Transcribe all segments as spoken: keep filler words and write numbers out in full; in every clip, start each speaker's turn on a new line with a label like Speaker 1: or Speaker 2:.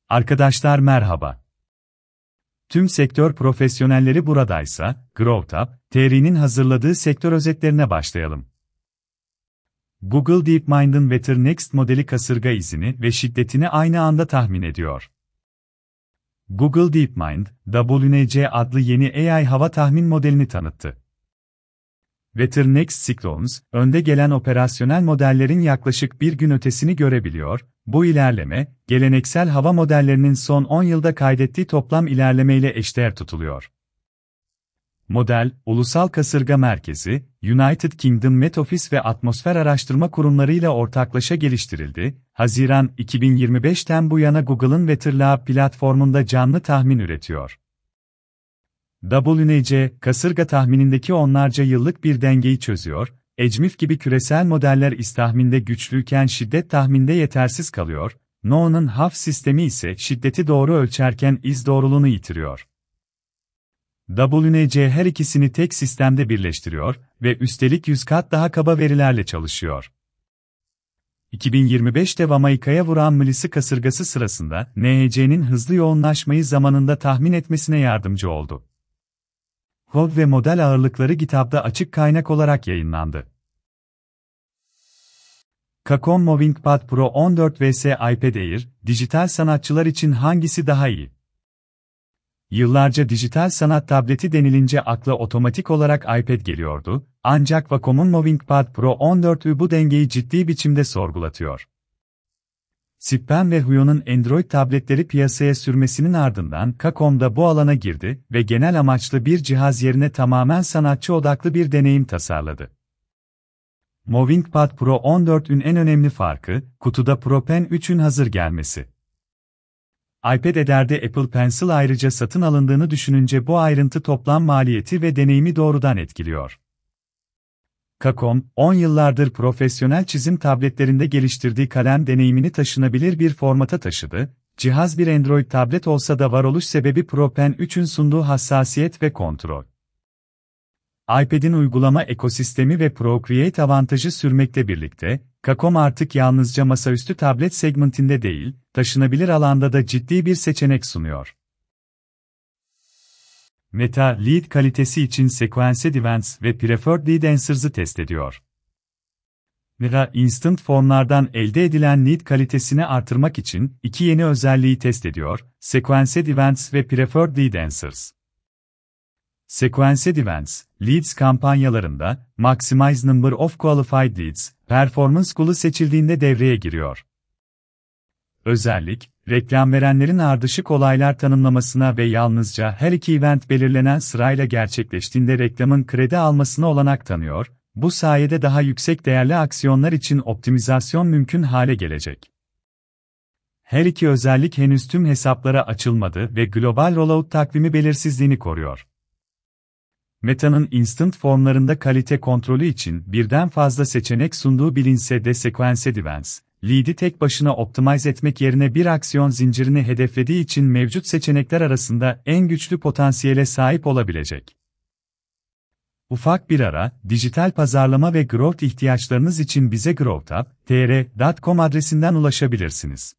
Speaker 1: Arkadaşlar merhaba. Tüm sektör profesyonelleri buradaysa, GrowthUp, T R'nin hazırladığı sektör özetlerine başlayalım. Google DeepMind'ın WeatherNext modeli kasırga izini ve şiddetini aynı anda tahmin ediyor. Google DeepMind, W N C adlı yeni A I hava tahmin modelini tanıttı. WeatherNext Cyclones, önde gelen operasyonel modellerin yaklaşık bir gün ötesini görebiliyor. Bu ilerleme, geleneksel hava modellerinin son on yılda kaydettiği toplam ilerlemeyle eşdeğer tutuluyor. Model, Ulusal Kasırga Merkezi, United Kingdom Met Office ve atmosfer araştırma kurumlarıyla ortaklaşa geliştirildi. Haziran iki bin yirmi beşten bu yana Google'ın WeatherLab platformunda canlı tahmin üretiyor. W N C, kasırga tahminindeki onlarca yıllık bir dengeyi çözüyor. E C M I F gibi küresel modeller istahminde güçlüyken şiddet tahminde yetersiz kalıyor. N O A'nın H A F sistemi ise şiddeti doğru ölçerken iz doğruluğunu yitiriyor. W N C her ikisini tek sistemde birleştiriyor ve üstelik yüz kat daha kaba verilerle çalışıyor. iki bin yirmi beşte Jamaika'ya vuran Melissa kasırgası sırasında N H C'nin hızlı yoğunlaşmayı zamanında tahmin etmesine yardımcı oldu. Kod ve model ağırlıkları GitHub'da açık kaynak olarak yayınlandı. Wacom MovingPad Pro on dört vs iPad Air, dijital sanatçılar için hangisi daha iyi? Yıllarca dijital sanat tableti denilince akla otomatik olarak iPad geliyordu, ancak Wacom'un MovingPad Pro on dört bu dengeyi ciddi biçimde sorgulatıyor. Sippen ve Huyo'nun Android tabletleri piyasaya sürmesinin ardından Wacom da bu alana girdi ve genel amaçlı bir cihaz yerine tamamen sanatçı odaklı bir deneyim tasarladı. MovingPad Pro on dört'ün en önemli farkı, kutuda Pro Pen üçün hazır gelmesi. iPad Air'de Apple Pencil ayrıca satın alındığını düşününce bu ayrıntı toplam maliyeti ve deneyimi doğrudan etkiliyor. Wacom, on yıllardır profesyonel çizim tabletlerinde geliştirdiği kalem deneyimini taşınabilir bir formata taşıdı. Cihaz bir Android tablet olsa da varoluş sebebi Pro Pen üçün sunduğu hassasiyet ve kontrol. iPad'in uygulama ekosistemi ve Procreate avantajı sürmekle birlikte, Wacom artık yalnızca masaüstü tablet segmentinde değil, taşınabilir alanda da ciddi bir seçenek sunuyor. Meta, Lead kalitesi için Sequenced Events ve Preferred Lead Answers'ı test ediyor. Meta, Instant Formlardan elde edilen lead kalitesini artırmak için iki yeni özelliği test ediyor, Sequenced Events ve Preferred Lead Answers. Sequenced Events, Leads kampanyalarında, Maximize Number of Qualified Leads, Performance Goal'u seçildiğinde devreye giriyor. Özellik, reklam verenlerin ardışık olaylar tanımlamasına ve yalnızca her iki event belirlenen sırayla gerçekleştiğinde reklamın kredi almasına olanak tanıyor, bu sayede daha yüksek değerli aksiyonlar için optimizasyon mümkün hale gelecek. Her iki özellik henüz tüm hesaplara açılmadı ve global rollout takvimi belirsizliğini koruyor. Meta'nın instant formlarında kalite kontrolü için birden fazla seçenek sunduğu bilinse de Sequenced Events, lead'i tek başına optimize etmek yerine bir aksiyon zincirini hedeflediği için mevcut seçenekler arasında en güçlü potansiyele sahip olabilecek. Ufak bir ara, dijital pazarlama ve growth ihtiyaçlarınız için bize growthup nokta t r nokta com adresinden ulaşabilirsiniz.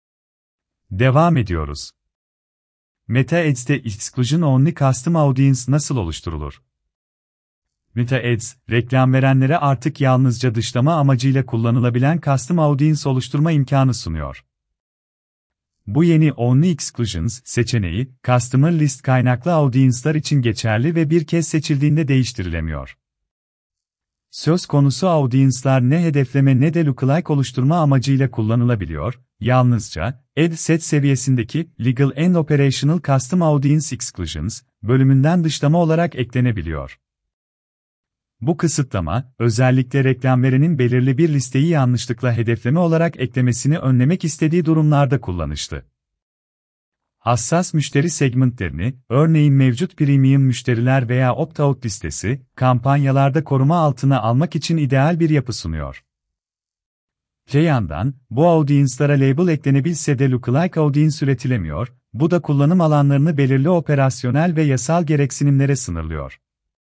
Speaker 1: Devam ediyoruz. Meta Ads'te Exclusion Only Custom Audience nasıl oluşturulur? Meta Ads, reklam verenlere artık yalnızca dışlama amacıyla kullanılabilen Custom Audience oluşturma imkanı sunuyor. Bu yeni Only Exclusions seçeneği, Customer List kaynaklı audience'lar için geçerli ve bir kez seçildiğinde değiştirilemiyor. Söz konusu audience'lar ne hedefleme ne de lookalike oluşturma amacıyla kullanılabiliyor, yalnızca, Ad Set seviyesindeki Legal and Operational Custom Audience Exclusions bölümünden dışlama olarak eklenebiliyor. Bu kısıtlama, özellikle reklam verenin belirli bir listeyi yanlışlıkla hedefleme olarak eklemesini önlemek istediği durumlarda kullanışlı. Hassas müşteri segmentlerini, örneğin mevcut premium müşteriler veya opt-out listesi, kampanyalarda koruma altına almak için ideal bir yapı sunuyor. Öte yandan, bu audience'lara label eklenebilse de lookalike audience üretilemiyor, bu da kullanım alanlarını belirli operasyonel ve yasal gereksinimlere sınırlıyor.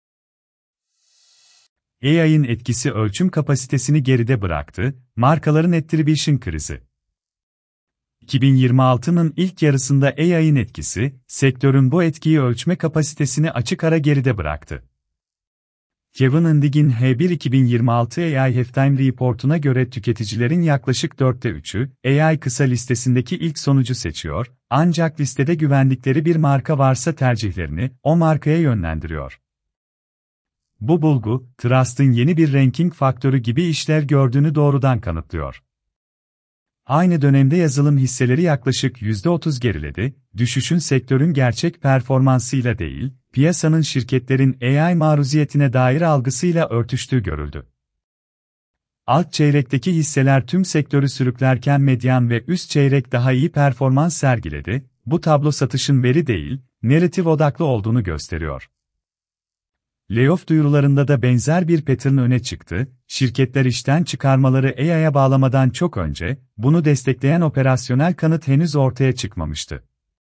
Speaker 1: A I'ın etkisi ölçüm kapasitesini geride bıraktı, markaların attribution krizi. iki bin yirmi altının ilk yarısında A I'nin etkisi, sektörün bu etkiyi ölçme kapasitesini açık ara geride bıraktı. Kevin Indig'in H bir iki bin yirmi altı A I Halftime Report'una göre tüketicilerin yaklaşık dörtte üçü, A I kısa listesindeki ilk sonucu seçiyor, ancak listede güvendikleri bir marka varsa tercihlerini o markaya yönlendiriyor. Bu bulgu, Trust'ın yeni bir ranking faktörü gibi işlev gördüğünü doğrudan kanıtlıyor. Aynı dönemde yazılım hisseleri yaklaşık yüzde otuz geriledi, düşüşün sektörün gerçek performansıyla değil, piyasanın şirketlerin A I maruziyetine dair algısıyla örtüştüğü görüldü. Alt çeyrekteki hisseler tüm sektörü sürüklerken medyan ve üst çeyrek daha iyi performans sergiledi, bu tablo satışın veri değil, narratif odaklı olduğunu gösteriyor. Layoff duyurularında da benzer bir pattern öne çıktı, şirketler işten çıkarmaları A I'ya bağlamadan çok önce, bunu destekleyen operasyonel kanıt henüz ortaya çıkmamıştı.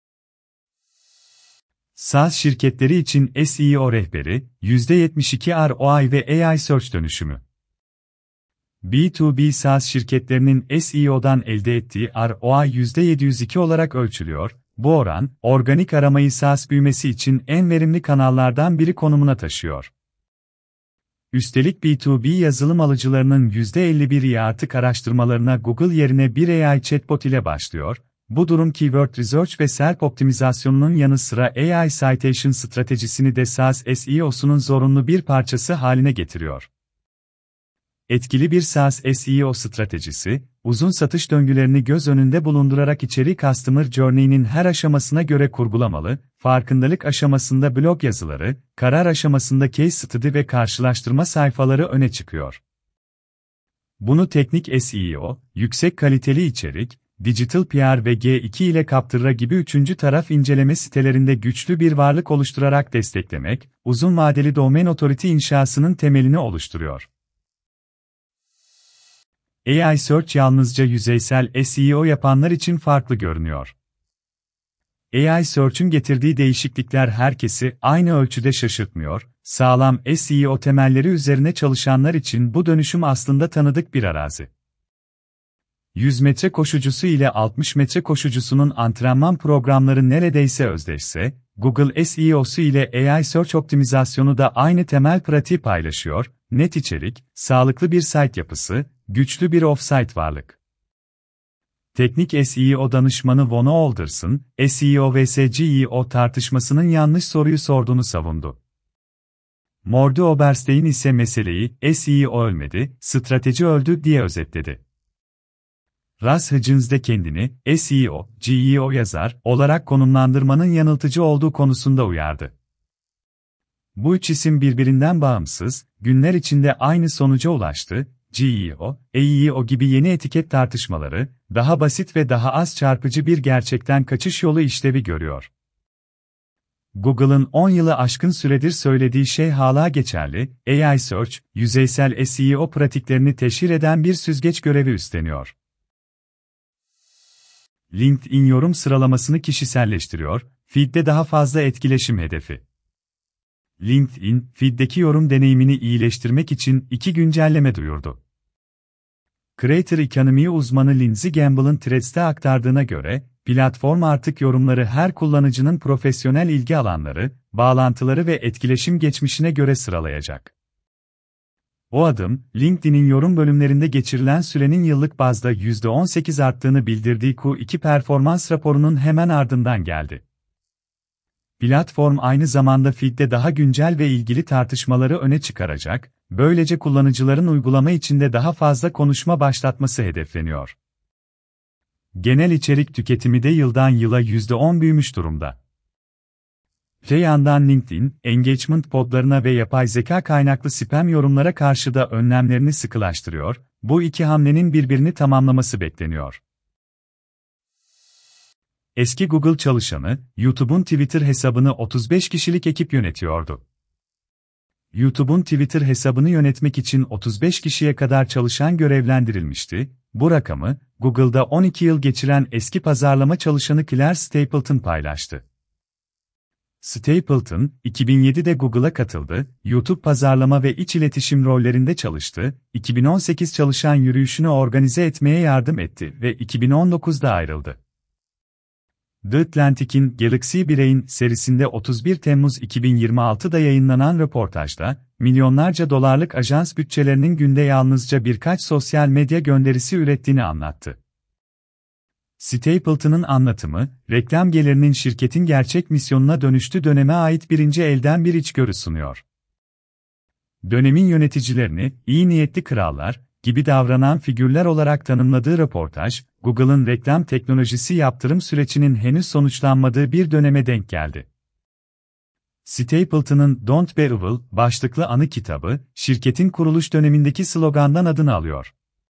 Speaker 1: SaaS şirketleri için S E O rehberi, yüzde yetmiş iki R O I ve A I Search dönüşümü. B iki B SaaS şirketlerinin S E O'dan elde ettiği R O I yüzde yedi yüz iki olarak ölçülüyor. Bu oran, organik aramayı SaaS büyümesi için en verimli kanallardan biri konumuna taşıyor. Üstelik B iki B yazılım alıcılarının yüzde elli biri artık araştırmalarına Google yerine bir A I chatbot ile başlıyor. Bu durum keyword research ve SERP optimizasyonunun yanı sıra A I citation stratejisini de SaaS S E O'sunun zorunlu bir parçası haline getiriyor. Etkili bir SaaS S E O stratejisi, uzun satış döngülerini göz önünde bulundurarak içeriği Customer Journey'nin her aşamasına göre kurgulamalı, farkındalık aşamasında blog yazıları, karar aşamasında case study ve karşılaştırma sayfaları öne çıkıyor. Bunu teknik S E O, yüksek kaliteli içerik, digital P R ve G iki ile Capterra gibi üçüncü taraf inceleme sitelerinde güçlü bir varlık oluşturarak desteklemek, uzun vadeli domain authority inşasının temelini oluşturuyor. A I Search yalnızca yüzeysel S E O yapanlar için farklı görünüyor. A I Search'ün getirdiği değişiklikler herkesi aynı ölçüde şaşırtmıyor, sağlam S E O temelleri üzerine çalışanlar için bu dönüşüm aslında tanıdık bir arazi. yüz metre koşucusu ile altmış metre koşucusunun antrenman programları neredeyse özdeşse, Google S E O'su ile A I Search optimizasyonu da aynı temel pratiği paylaşıyor, net içerik, sağlıklı bir site yapısı, güçlü bir off-site varlık. Teknik S E O danışmanı Vona Alderson, S E O vs G E O tartışmasının yanlış soruyu sorduğunu savundu. Mordy Oberstein ise meseleyi, S E O ölmedi, strateji öldü diye özetledi. Russ Hutchins de kendini, S E O, G E O yazar olarak konumlandırmanın yanıltıcı olduğu konusunda uyardı. Bu üç isim birbirinden bağımsız, günler içinde aynı sonuca ulaştı, G E O, A E O gibi yeni etiket tartışmaları, daha basit ve daha az çarpıcı bir gerçekten kaçış yolu işlevi görüyor. Google'ın on yılı aşkın süredir söylediği şey hala geçerli, A I Search, yüzeysel S E O pratiklerini teşhir eden bir süzgeç görevi üstleniyor. LinkedIn yorum sıralamasını kişiselleştiriyor, feed'de daha fazla etkileşim hedefi. LinkedIn, feed'deki yorum deneyimini iyileştirmek için iki güncelleme duyurdu. Creator Economy uzmanı Lindsay Gamble'ın Threads'te aktardığına göre, platform artık yorumları her kullanıcının profesyonel ilgi alanları, bağlantıları ve etkileşim geçmişine göre sıralayacak. O adım, LinkedIn'in yorum bölümlerinde geçirilen sürenin yıllık bazda yüzde on sekiz arttığını bildirdiği Q iki performans raporunun hemen ardından geldi. Platform aynı zamanda feed'de daha güncel ve ilgili tartışmaları öne çıkaracak, böylece kullanıcıların uygulama içinde daha fazla konuşma başlatması hedefleniyor. Genel içerik tüketimi de yıldan yıla yüzde on büyümüş durumda. Öte yandan LinkedIn, engagement podlarına ve yapay zeka kaynaklı spam yorumlara karşı da önlemlerini sıkılaştırıyor, bu iki hamlenin birbirini tamamlaması bekleniyor. Eski Google çalışanı, YouTube'un Twitter hesabını otuz beş kişilik ekip yönetiyordu. YouTube'un Twitter hesabını yönetmek için otuz beş kişiye kadar çalışan görevlendirilmişti, bu rakamı, Google'da on iki yıl geçiren eski pazarlama çalışanı Claire Stapleton paylaştı. Stapleton, iki bin yedide Google'a katıldı, YouTube pazarlama ve iç iletişim rollerinde çalıştı, iki bin on sekiz çalışan yürüyüşünü organize etmeye yardım etti ve iki bin on dokuzda ayrıldı. The Atlantic'in Galaxy Brain serisinde otuz bir Temmuz iki bin yirmi altıda yayınlanan röportajda, milyonlarca dolarlık ajans bütçelerinin günde yalnızca birkaç sosyal medya gönderisi ürettiğini anlattı. Stapleton'ın anlatımı, reklam gelirinin şirketin gerçek misyonuna dönüştüğü döneme ait birinci elden bir içgörü sunuyor. Dönemin yöneticilerini, iyi niyetli krallar gibi davranan figürler olarak tanımladığı röportaj, Google'ın reklam teknolojisi yaptırım sürecinin henüz sonuçlanmadığı bir döneme denk geldi. Stapleton'ın Don't Be Evil başlıklı anı kitabı, şirketin kuruluş dönemindeki slogandan adını alıyor.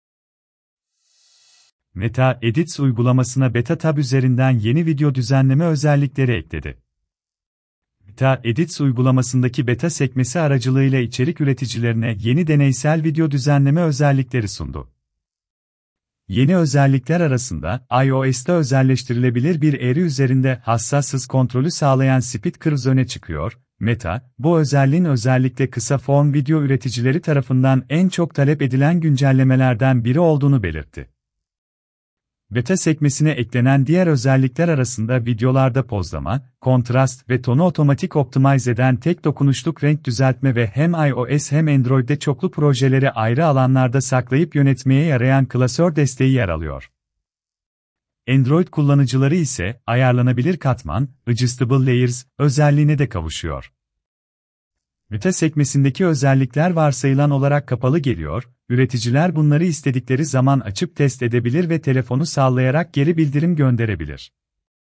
Speaker 1: Meta, Edits uygulamasına Beta Tab üzerinden yeni video düzenleme özellikleri ekledi. Meta, Edits uygulamasındaki beta sekmesi aracılığıyla içerik üreticilerine yeni deneysel video düzenleme özellikleri sundu. Yeni özellikler arasında, iOS'ta özelleştirilebilir bir eğri üzerinde hassas hız kontrolü sağlayan Speed Curves öne çıkıyor. Meta, bu özelliğin özellikle kısa form video üreticileri tarafından en çok talep edilen güncellemelerden biri olduğunu belirtti. Beta sekmesine eklenen diğer özellikler arasında videolarda pozlama, kontrast ve tonu otomatik optimize eden tek dokunuşluk renk düzeltme ve hem iOS hem Android'de çoklu projeleri ayrı alanlarda saklayıp yönetmeye yarayan klasör desteği yer alıyor. Android kullanıcıları ise ayarlanabilir katman, Adjustable Layers özelliğine de kavuşuyor. Beta sekmesindeki özellikler varsayılan olarak kapalı geliyor, üreticiler bunları istedikleri zaman açıp test edebilir ve telefonu sallayarak geri bildirim gönderebilir.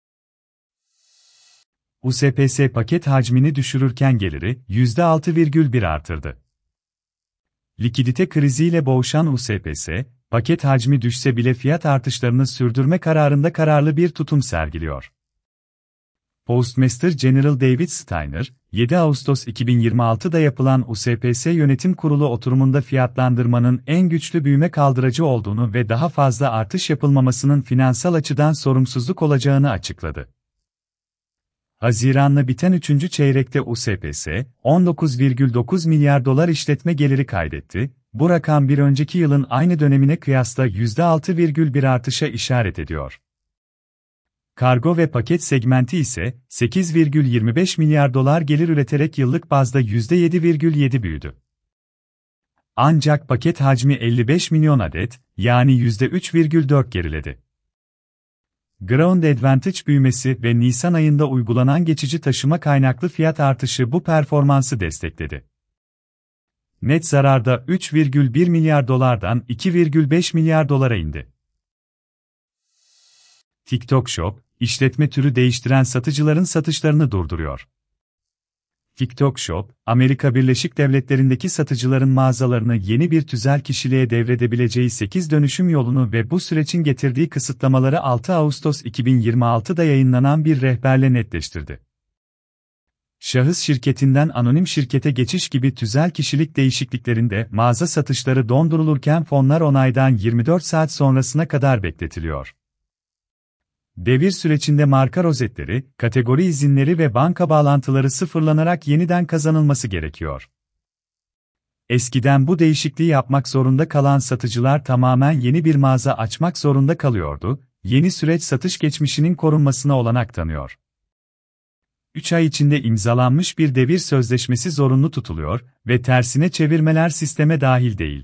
Speaker 1: U S P S paket hacmini düşürürken geliri yüzde altı virgül bir artırdı. Likidite kriziyle boğuşan U S P S, paket hacmi düşse bile fiyat artışlarını sürdürme kararında kararlı bir tutum sergiliyor. Postmaster General David Steiner, yedi Ağustos iki bin yirmi altıda yapılan U S P S Yönetim Kurulu oturumunda fiyatlandırmanın en güçlü büyüme kaldırıcı olduğunu ve daha fazla artış yapılmamasının finansal açıdan sorumsuzluk olacağını açıkladı. Haziran'la biten üçüncü çeyrekte U S P S, on dokuz virgül dokuz milyar dolar işletme geliri kaydetti, bu rakam bir önceki yılın aynı dönemine kıyasla yüzde altı virgül bir artışa işaret ediyor. Kargo ve paket segmenti ise sekiz virgül yirmi beş milyar dolar gelir üreterek yıllık bazda yüzde yedi virgül yedi büyüdü. Ancak paket hacmi elli beş milyon adet, yani yüzde üç virgül dört geriledi. Ground Advantage büyümesi ve Nisan ayında uygulanan geçici taşıma kaynaklı fiyat artışı bu performansı destekledi. Net zararda üç virgül bir milyar dolardan iki virgül beş milyar dolara indi. TikTok Shop, işletme türü değiştiren satıcıların satışlarını durduruyor. TikTok Shop, Amerika Birleşik Devletleri'ndeki satıcıların mağazalarını yeni bir tüzel kişiliğe devredebileceği sekiz dönüşüm yolunu ve bu sürecin getirdiği kısıtlamaları altı Ağustos iki bin yirmi altıda yayınlanan bir rehberle netleştirdi. Şahıs şirketinden anonim şirkete geçiş gibi tüzel kişilik değişikliklerinde mağaza satışları dondurulurken fonlar onaydan yirmi dört saat sonrasına kadar bekletiliyor. Devir sürecinde marka rozetleri, kategori izinleri ve banka bağlantıları sıfırlanarak yeniden kazanılması gerekiyor. Eskiden bu değişikliği yapmak zorunda kalan satıcılar tamamen yeni bir mağaza açmak zorunda kalıyordu, yeni süreç satış geçmişinin korunmasına olanak tanıyor. üç ay içinde imzalanmış bir devir sözleşmesi zorunlu tutuluyor ve tersine çevirmeler sisteme dahil değil.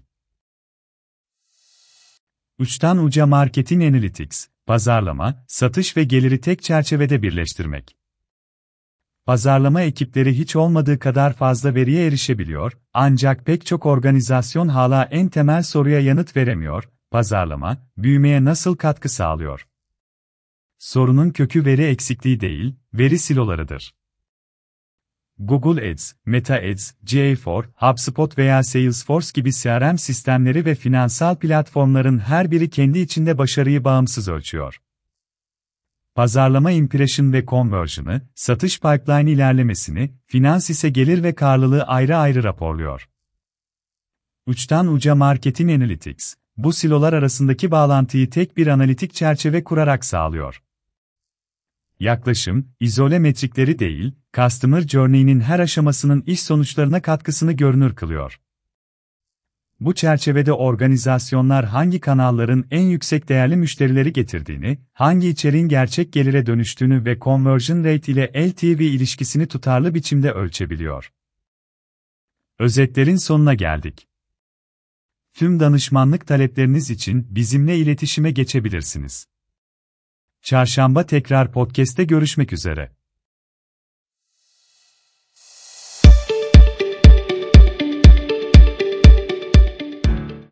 Speaker 1: Uçtan uca Marketing Analytics, pazarlama, satış ve geliri tek çerçevede birleştirmek. Pazarlama ekipleri hiç olmadığı kadar fazla veriye erişebiliyor, ancak pek çok organizasyon hala en temel soruya yanıt veremiyor: pazarlama, büyümeye nasıl katkı sağlıyor? Sorunun kökü veri eksikliği değil, veri silolarıdır. Google Ads, Meta Ads, G A four, HubSpot veya Salesforce gibi C R M sistemleri ve finansal platformların her biri kendi içinde başarıyı bağımsız ölçüyor. Pazarlama impression ve conversion'ı, satış pipeline ilerlemesini, finans ise gelir ve karlılığı ayrı ayrı raporluyor. Uçtan uca Marketing Analytics, bu silolar arasındaki bağlantıyı tek bir analitik çerçeve kurarak sağlıyor. Yaklaşım, izole metrikleri değil, Customer Journey'nin her aşamasının iş sonuçlarına katkısını görünür kılıyor. Bu çerçevede organizasyonlar hangi kanalların en yüksek değerli müşterileri getirdiğini, hangi içeriğin gerçek gelire dönüştüğünü ve conversion rate ile L T V ilişkisini tutarlı biçimde ölçebiliyor. Özetlerin sonuna geldik. Tüm danışmanlık talepleriniz için bizimle iletişime geçebilirsiniz. Çarşamba tekrar podcast'te görüşmek üzere.